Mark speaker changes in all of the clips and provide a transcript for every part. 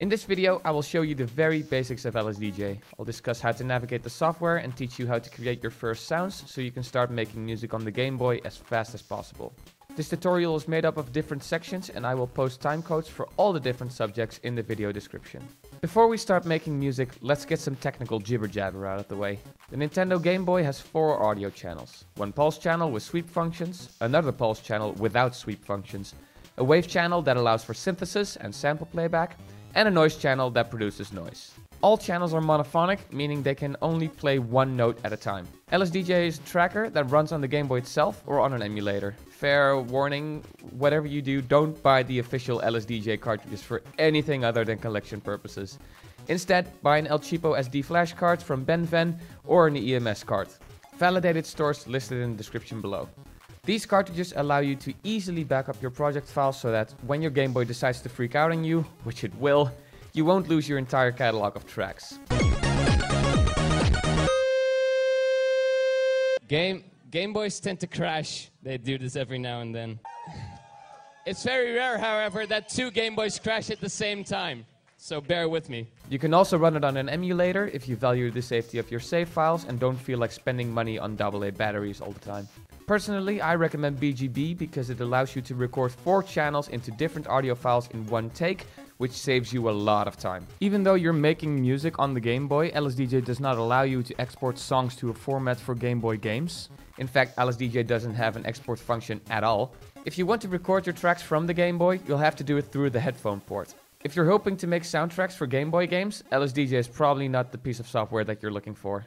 Speaker 1: In this video, I will show you the very basics of LSDJ. I'll discuss how to navigate the software and teach you how to create your first sounds so you can start making music on the Game Boy as fast as possible. This tutorial is made up of different sections and I will post timecodes for all the different subjects in the video description. Before we start making music, let's get some technical jibber jabber out of the way. The Nintendo Game Boy has 4 audio channels. One pulse channel with sweep functions, another pulse channel without sweep functions, a wave channel that allows for synthesis and sample playback, and a noise channel that produces noise. All channels are monophonic, meaning they can only play one note at a time. LSDJ is a tracker that runs on the Game Boy itself or on an emulator. Fair warning, whatever you do, don't buy the official LSDJ cartridges for anything other than collection purposes. Instead, buy an El Cheapo SD flash card from BenFen or an EMS card. Validated stores listed in the description below. These cartridges allow you to easily back up your project files so that when your Game Boy decides to freak out on you, which it will, you won't lose your entire catalog of tracks.
Speaker 2: Game Boys tend to crash. They do this every now and then. It's very rare, however, that 2 Game Boys crash at the same time. So bear with me.
Speaker 1: You can also run it on an emulator if you value the safety of your save files and don't feel like spending money on AA batteries all the time. Personally, I recommend BGB because it allows you to record 4 channels into different audio files in one take, which saves you a lot of time. Even though you're making music on the Game Boy, LSDJ does not allow you to export songs to a format for Game Boy games. In fact, LSDJ doesn't have an export function at all. If you want to record your tracks from the Game Boy, you'll have to do it through the headphone port. If you're hoping to make soundtracks for Game Boy games, LSDJ is probably not the piece of software that you're looking for.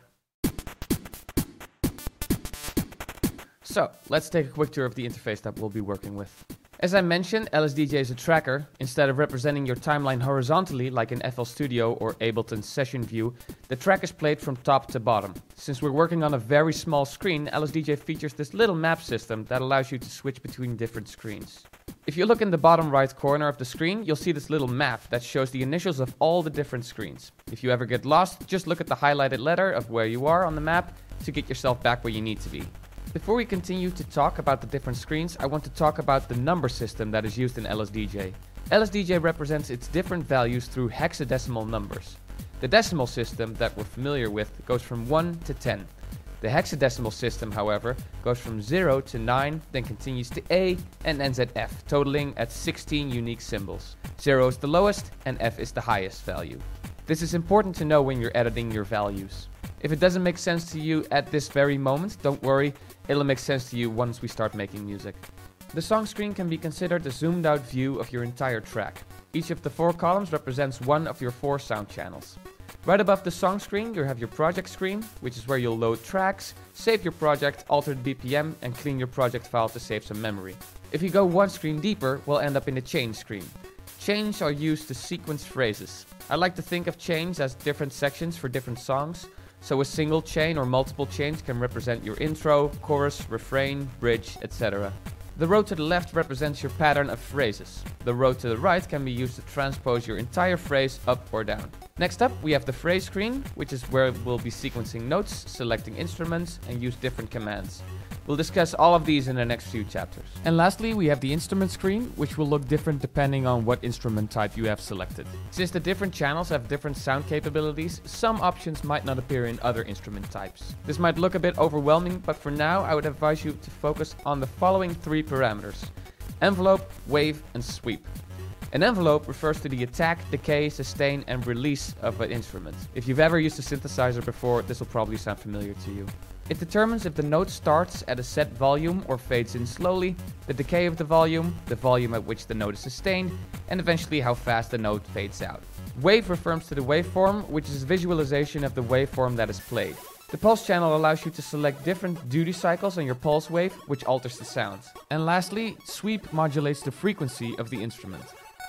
Speaker 1: So, let's take a quick tour of the interface that we'll be working with. As I mentioned, LSDJ is a tracker. Instead of representing your timeline horizontally like in FL Studio or Ableton Session View, the track is played from top to bottom. Since we're working on a very small screen, LSDJ features this little map system that allows you to switch between different screens. If you look in the bottom right corner of the screen, you'll see this little map that shows the initials of all the different screens. If you ever get lost, just look at the highlighted letter of where you are on the map to get yourself back where you need to be. Before we continue to talk about the different screens, I want to talk about the number system that is used in LSDJ. LSDJ represents its different values through hexadecimal numbers. The decimal system that we're familiar with goes from 1 to 10. The hexadecimal system, however, goes from 0 to 9, then continues to A and ends at F, totaling at 16 unique symbols. 0 is the lowest and F is the highest value. This is important to know when you're editing your values. If it doesn't make sense to you at this very moment, don't worry, it'll make sense to you once we start making music. The song screen can be considered a zoomed out view of your entire track. Each of the 4 columns represents one of your 4 sound channels. Right above the song screen, you have your project screen, which is where you'll load tracks, save your project, alter the BPM, and clean your project file to save some memory. If you go one screen deeper, we'll end up in the change screen. Chains are used to sequence phrases. I like to think of chains as different sections for different songs. So a single chain or multiple chains can represent your intro, chorus, refrain, bridge, etc. The row to the left represents your pattern of phrases. The row to the right can be used to transpose your entire phrase up or down. Next up, we have the phrase screen, which is where we'll be sequencing notes, selecting instruments, and use different commands. We'll discuss all of these in the next few chapters. And lastly, we have the instrument screen, which will look different depending on what instrument type you have selected. Since the different channels have different sound capabilities, some options might not appear in other instrument types. This might look a bit overwhelming, but for now I would advise you to focus on the following 3 parameters: envelope, wave, and sweep. An envelope refers to the attack, decay, sustain, and release of an instrument. If you've ever used a synthesizer before, this will probably sound familiar to you. It determines if the note starts at a set volume or fades in slowly, the decay of the volume at which the note is sustained, and eventually how fast the note fades out. Wave refers to the waveform, which is a visualization of the waveform that is played. The pulse channel allows you to select different duty cycles on your pulse wave, which alters the sound. And lastly, sweep modulates the frequency of the instrument.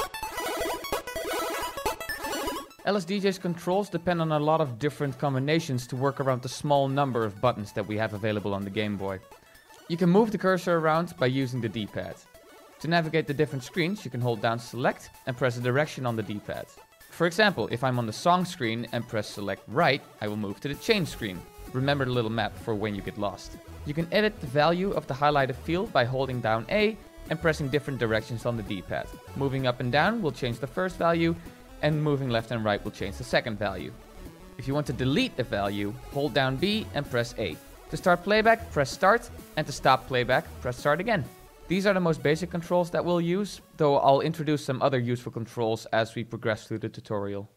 Speaker 1: LSDJ's controls depend on a lot of different combinations to work around the small number of buttons that we have available on the Game Boy. You can move the cursor around by using the D-pad. To navigate the different screens, you can hold down Select and press a direction on the D-pad. For example, if I'm on the song screen and press Select Right, I will move to the change screen. Remember the little map for when you get lost. You can edit the value of the highlighted field by holding down A and pressing different directions on the D-pad. Moving up and down will change the first value, and moving left and right will change the second value. If you want to delete a value, hold down B and press A. To start playback, press start, and to stop playback, press start again. These are the most basic controls that we'll use, though I'll introduce some other useful controls as we progress through the tutorial.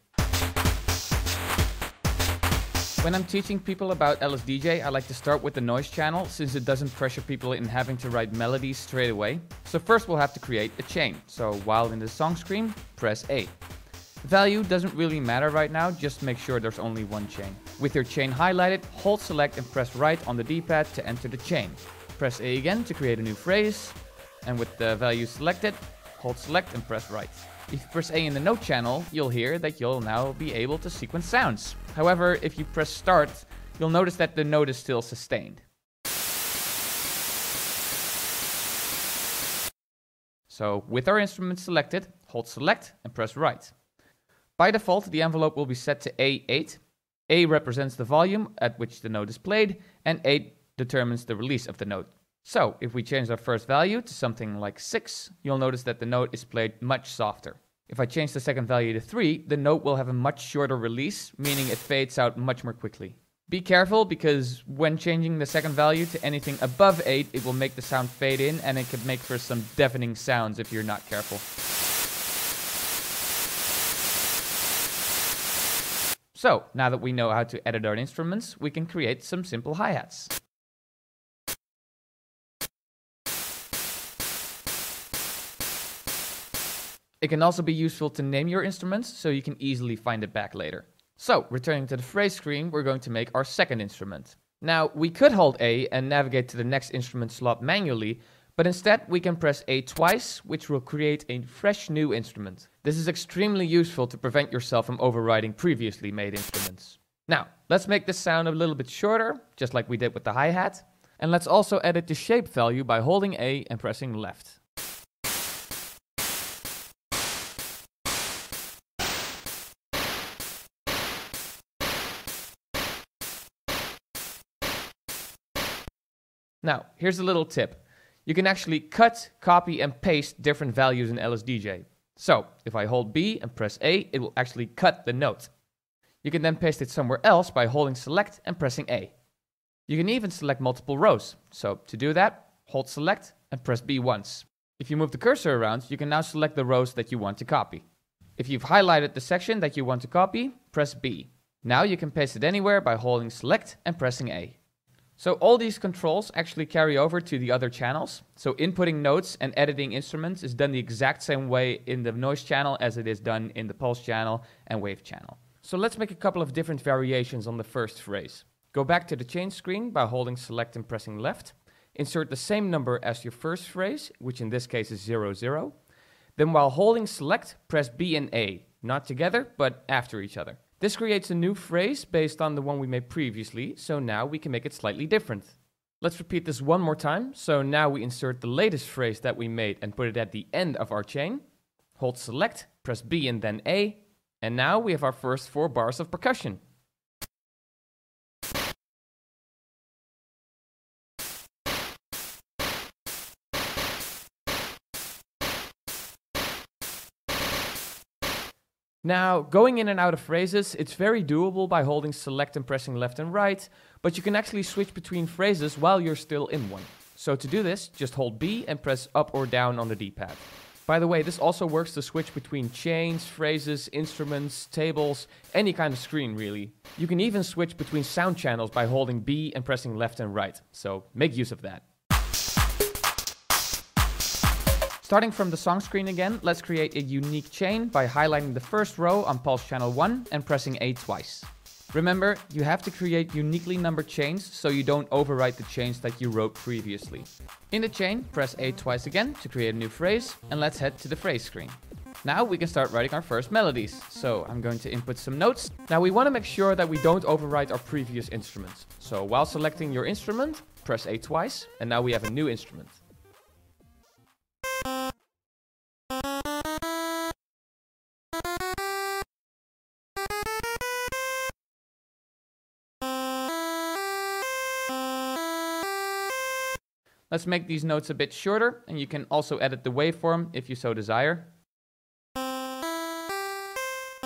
Speaker 1: When I'm teaching people about LSDJ, I like to start with the noise channel, since it doesn't pressure people in having to write melodies straight away. So first we'll have to create a chain. So while in the song screen, press A. Value doesn't really matter right now, just make sure there's only one chain. With your chain highlighted, hold select and press right on the D-pad to enter the chain. Press A again to create a new phrase, and with the value selected, hold select and press right. If you press A in the note channel, you'll hear that you'll now be able to sequence sounds. However, if you press start, you'll notice that the note is still sustained. So with our instrument selected, hold select and press right. By default, the envelope will be set to A8. A represents the volume at which the note is played, and 8 determines the release of the note. So, if we change our first value to something like 6, you'll notice that the note is played much softer. If I change the second value to 3, the note will have a much shorter release, meaning it fades out much more quickly. Be careful, because when changing the second value to anything above 8, it will make the sound fade in, and it could make for some deafening sounds if you're not careful. So, now that we know how to edit our instruments, we can create some simple hi-hats. It can also be useful to name your instruments, so you can easily find it back later. So, returning to the phrase screen, we're going to make our second instrument. Now, we could hold A and navigate to the next instrument slot manually, but instead we can press A twice, which will create a fresh new instrument. This is extremely useful to prevent yourself from overriding previously made instruments. Now, let's make this sound a little bit shorter, just like we did with the hi-hat. And let's also edit the shape value by holding A and pressing left. Now, here's a little tip. You can actually cut, copy, and paste different values in LSDJ. So, if I hold B and press A, it will actually cut the note. You can then paste it somewhere else by holding select and pressing A. You can even select multiple rows. So, to do that, hold select and press B once. If you move the cursor around, you can now select the rows that you want to copy. If you've highlighted the section that you want to copy, press B. Now you can paste it anywhere by holding select and pressing A. So all these controls actually carry over to the other channels. So inputting notes and editing instruments is done the exact same way in the noise channel as it is done in the pulse channel and wave channel. So let's make a couple of different variations on the first phrase. Go back to the chain screen by holding select and pressing left. Insert the same number as your first phrase, which in this case is 0, 0. Then while holding select, press B and A, not together, but after each other. This creates a new phrase based on the one we made previously, so now we can make it slightly different. Let's repeat this one more time. So now we insert the latest phrase that we made and put it at the end of our chain. Hold select, press B and then A, and now we have our first 4 bars of percussion. Now, going in and out of phrases, it's very doable by holding select and pressing left and right, but you can actually switch between phrases while you're still in one. So to do this, just hold B and press up or down on the D-pad. By the way, this also works to switch between chains, phrases, instruments, tables, any kind of screen really. You can even switch between sound channels by holding B and pressing left and right, so make use of that. Starting from the song screen again, let's create a unique chain by highlighting the first row on pulse channel 1 and pressing A twice. Remember, you have to create uniquely numbered chains so you don't overwrite the chains that you wrote previously. In the chain, press A twice again to create a new phrase, and let's head to the phrase screen. Now we can start writing our first melodies. So I'm going to input some notes. Now we want to make sure that we don't overwrite our previous instruments. So while selecting your instrument, press A twice, and now we have a new instrument. Let's make these notes a bit shorter, and you can also edit the waveform if you so desire.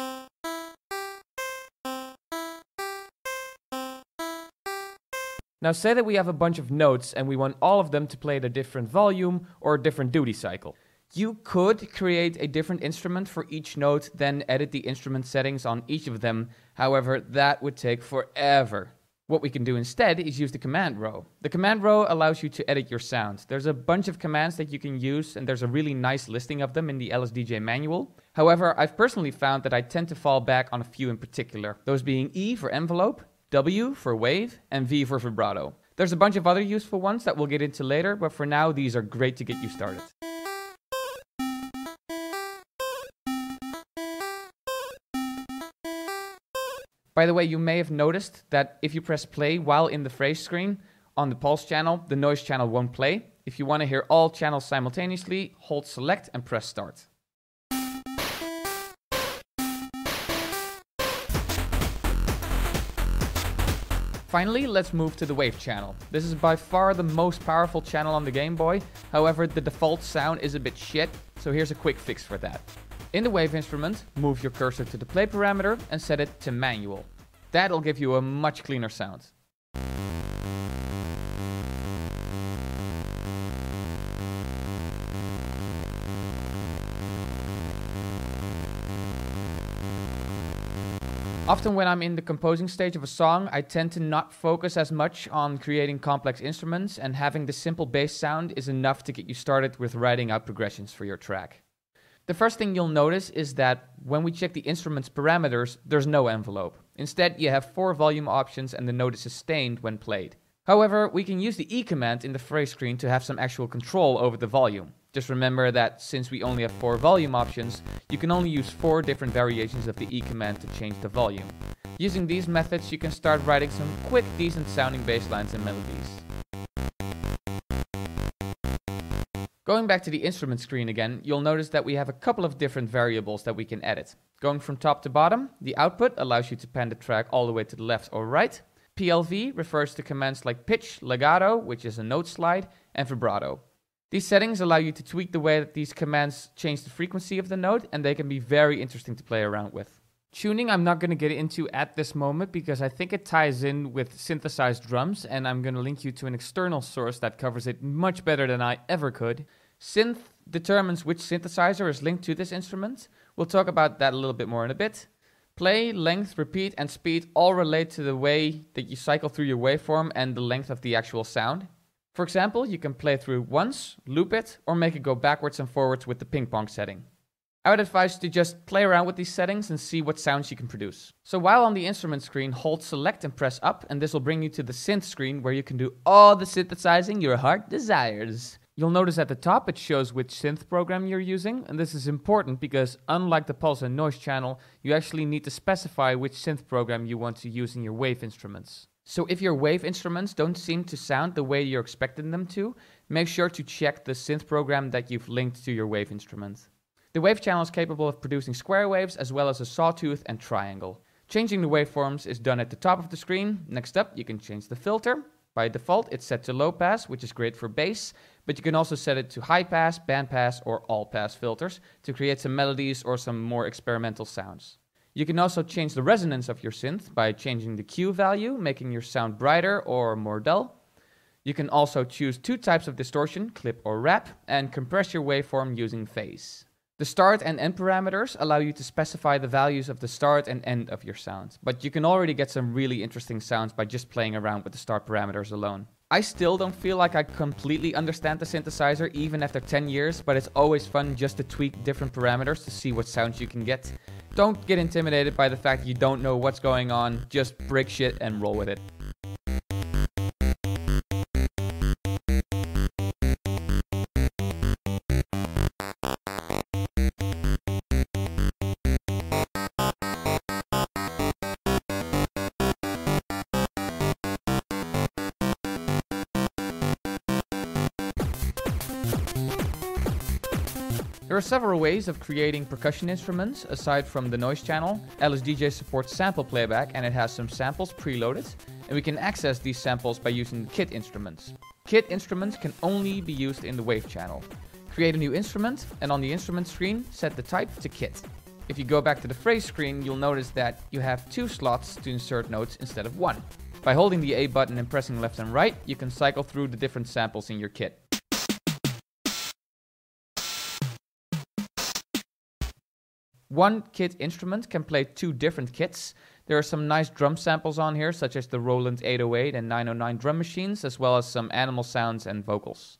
Speaker 1: Now say that we have a bunch of notes and we want all of them to play at a different volume or a different duty cycle. You could create a different instrument for each note, then edit the instrument settings on each of them. However, that would take forever. What we can do instead is use the command row. The command row allows you to edit your sound. There's a bunch of commands that you can use, and there's a really nice listing of them in the LSDJ manual. However, I've personally found that I tend to fall back on a few in particular, those being E for envelope, W for wave, and V for vibrato. There's a bunch of other useful ones that we'll get into later, but for now, these are great to get you started. By the way, you may have noticed that if you press play while in the phrase screen on the pulse channel, the noise channel won't play. If you want to hear all channels simultaneously, hold select and press start. Finally, let's move to the wave channel. This is by far the most powerful channel on the Game Boy. However, the default sound is a bit shit, so here's a quick fix for that. In the wave instrument, move your cursor to the play parameter and set it to manual. That'll give you a much cleaner sound. Often when I'm in the composing stage of a song, I tend to not focus as much on creating complex instruments, and having the simple bass sound is enough to get you started with writing out progressions for your track. The first thing you'll notice is that when we check the instrument's parameters, there's no envelope. Instead, you have 4 volume options and the note is sustained when played. However, we can use the E command in the phrase screen to have some actual control over the volume. Just remember that since we only have 4 volume options, you can only use 4 different variations of the E command to change the volume. Using these methods, you can start writing some quick, decent sounding bass lines and melodies. Going back to the instrument screen again, you'll notice that we have a couple of different variables that we can edit. Going from top to bottom, the output allows you to pan the track all the way to the left or right. PLV refers to commands like pitch, legato, which is a note slide, and vibrato. These settings allow you to tweak the way that these commands change the frequency of the note, and they can be very interesting to play around with. Tuning I'm not going to get into at this moment because I think it ties in with synthesized drums, and I'm going to link you to an external source that covers it much better than I ever could. Synth determines which synthesizer is linked to this instrument. We'll talk about that a little bit more in a bit. Play, length, repeat, and speed all relate to the way that you cycle through your waveform and the length of the actual sound. For example, you can play through once, loop it, or make it go backwards and forwards with the ping pong setting. I would advise to just play around with these settings and see what sounds you can produce. So while on the instrument screen, hold select and press up, and this will bring you to the synth screen where you can do all the synthesizing your heart desires. You'll notice at the top it shows which synth program you're using, and this is important because unlike the pulse and noise channel, you actually need to specify which synth program you want to use in your wave instruments. So if your wave instruments don't seem to sound the way you're expecting them to, make sure to check the synth program that you've linked to your wave instrument. The wave channel is capable of producing square waves as well as a sawtooth and triangle. Changing the waveforms is done at the top of the screen. Next up, you can change the filter. By default, it's set to low pass, which is great for bass, but you can also set it to high pass, band pass, or all pass filters to create some melodies or some more experimental sounds. You can also change the resonance of your synth by changing the Q value, making your sound brighter or more dull. You can also choose 2 types of distortion, clip or wrap, and compress your waveform using phase. The start and end parameters allow you to specify the values of the start and end of your sound, but you can already get some really interesting sounds by just playing around with the start parameters alone. I still don't feel like I completely understand the synthesizer even after 10 years, but it's always fun just to tweak different parameters to see what sounds you can get. Don't get intimidated by the fact you don't know what's going on, just break shit and roll with it. There are several ways of creating percussion instruments aside from the noise channel. LSDJ supports sample playback and it has some samples preloaded, and we can access these samples by using kit instruments. Kit instruments can only be used in the wave channel. Create a new instrument and on the instrument screen set the type to kit. If you go back to the phrase screen, you'll notice that you have 2 slots to insert notes instead of 1. By holding the A button and pressing left and right, you can cycle through the different samples in your kit. One kit instrument can play two different kits. There are some nice drum samples on here, such as the Roland 808 and 909 drum machines, as well as some animal sounds and vocals.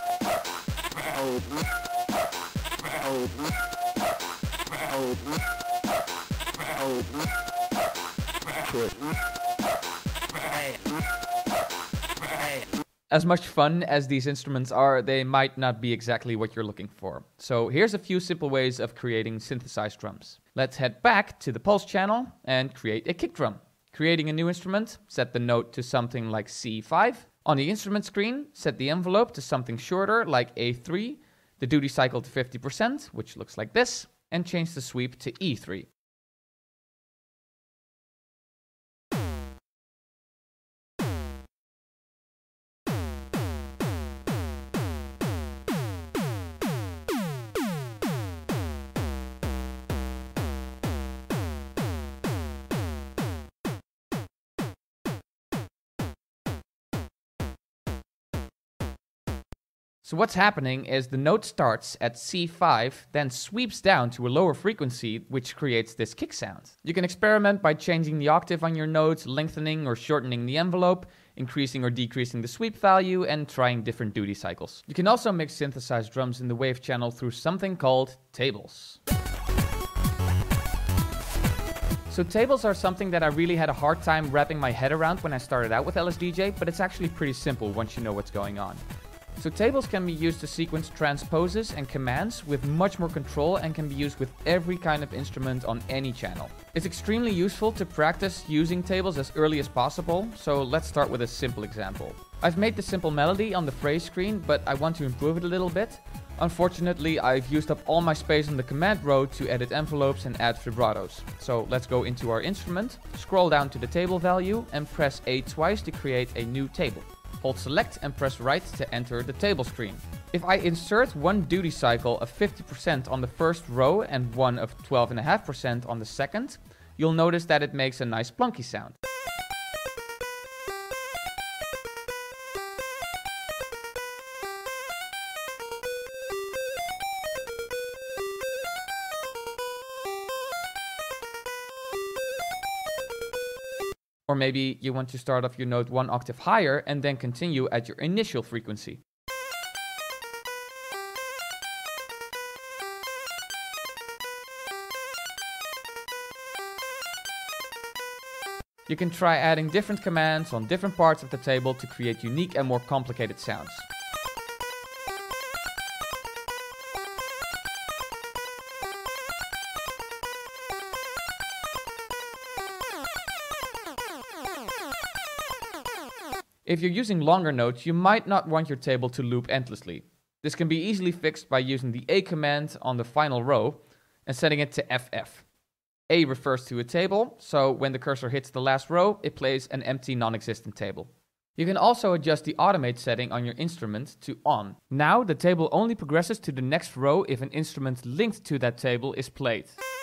Speaker 1: As much fun as these instruments are, they might not be exactly what you're looking for. So here's a few simple ways of creating synthesized drums. Let's head back to the Pulse channel and create a kick drum. Creating a new instrument, set the note to something like C5. On the instrument screen, set the envelope to something shorter like A3, the duty cycle to 50%, which looks like this, and change the sweep to E3. So what's happening is the note starts at C5, then sweeps down to a lower frequency, which creates this kick sound. You can experiment by changing the octave on your notes, lengthening or shortening the envelope, increasing or decreasing the sweep value, and trying different duty cycles. You can also mix synthesized drums in the wave channel through something called tables. So tables are something that I really had a hard time wrapping my head around when I started out with LSDJ, but it's actually pretty simple once you know what's going on. So tables can be used to sequence transposes and commands with much more control and can be used with every kind of instrument on any channel. It's extremely useful to practice using tables as early as possible, so let's start with a simple example. I've made the simple melody on the phrase screen, but I want to improve it a little bit. Unfortunately, I've used up all my space on the command row to edit envelopes and add vibratos. So let's go into our instrument, scroll down to the table value and press A twice to create a new table. Hold select and press right to enter the table screen. If I insert one duty cycle of 50% on the first row and one of 12.5% on the second, you'll notice that it makes a nice plunky sound. Or maybe you want to start off your note one octave higher and then continue at your initial frequency. You can try adding different commands on different parts of the table to create unique and more complicated sounds. If you're using longer notes, you might not want your table to loop endlessly. This can be easily fixed by using the A command on the final row and setting it to FF. A refers to a table, so when the cursor hits the last row, it plays an empty non-existent table. You can also adjust the automate setting on your instrument to on. Now the table only progresses to the next row if an instrument linked to that table is played.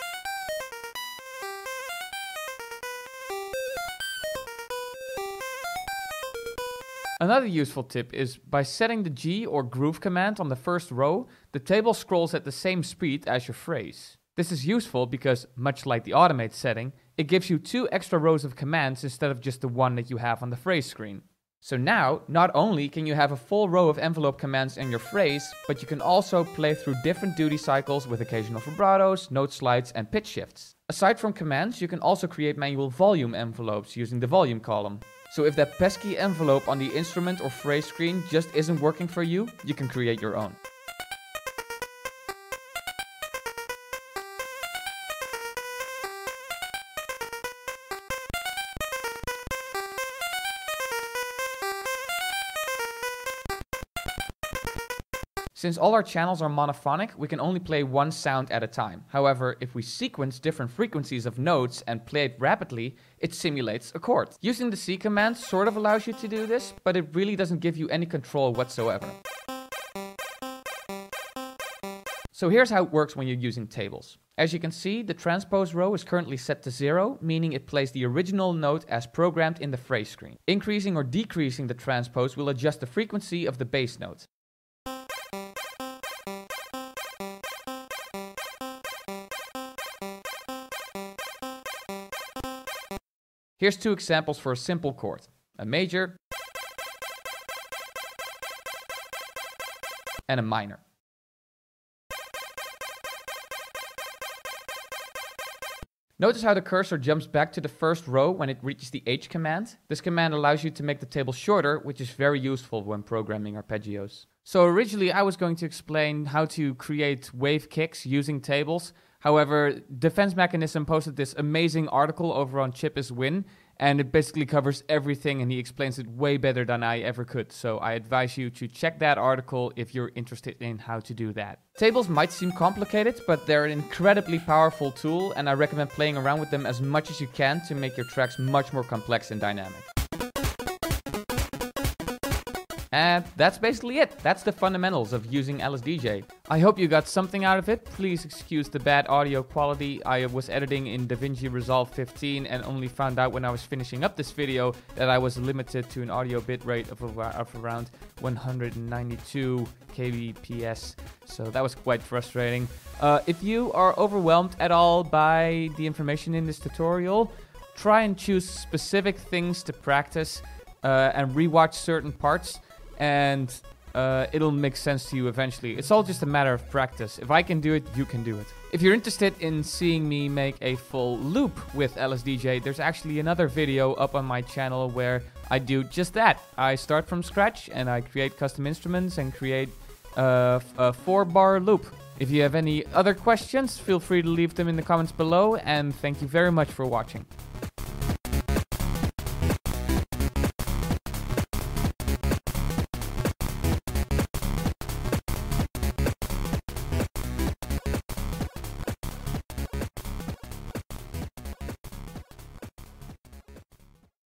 Speaker 1: Another useful tip is by setting the G or groove command on the first row, the table scrolls at the same speed as your phrase. This is useful because, much like the automate setting, it gives you 2 extra rows of commands instead of just the one that you have on the phrase screen. So now, not only can you have a full row of envelope commands in your phrase, but you can also play through different duty cycles with occasional vibratos, note slides, and pitch shifts. Aside from commands, you can also create manual volume envelopes using the volume column. So if that pesky envelope on the instrument or phrase screen just isn't working for you, you can create your own. Since all our channels are monophonic, we can only play one sound at a time. However, if we sequence different frequencies of notes and play it rapidly, it simulates a chord. Using the C command sort of allows you to do this, but it really doesn't give you any control whatsoever. So here's how it works when you're using tables. As you can see, the transpose row is currently set to 0, meaning it plays the original note as programmed in the phrase screen. Increasing or decreasing the transpose will adjust the frequency of the bass note. Here's two examples for a simple chord: a major and a minor. Notice how the cursor jumps back to the first row when it reaches the H command. This command allows you to make the table shorter, which is very useful when programming arpeggios. So originally I was going to explain how to create wave kicks using tables. However, Defense Mechanism posted this amazing article over on Chip is Win, and it basically covers everything, and he explains it way better than I ever could. So I advise you to check that article if you're interested in how to do that. Tables might seem complicated, but they're an incredibly powerful tool, and I recommend playing around with them as much as you can to make your tracks much more complex and dynamic. And that's basically it. That's the fundamentals of using LSDJ. I hope you got something out of it. Please excuse the bad audio quality. I was editing in DaVinci Resolve 15 and only found out when I was finishing up this video that I was limited to an audio bitrate of around 192 kbps. So that was quite frustrating. If you are overwhelmed at all by the information in this tutorial, try and choose specific things to practice and rewatch certain parts. And it'll make sense to you eventually. It's all just a matter of practice. If I can do it, you can do it. If you're interested in seeing me make a full loop with LSDJ, there's actually another video up on my channel where I do just that. I start from scratch and I create custom instruments and create a 4-bar loop. If you have any other questions, feel free to leave them in the comments below, and thank you very much for watching.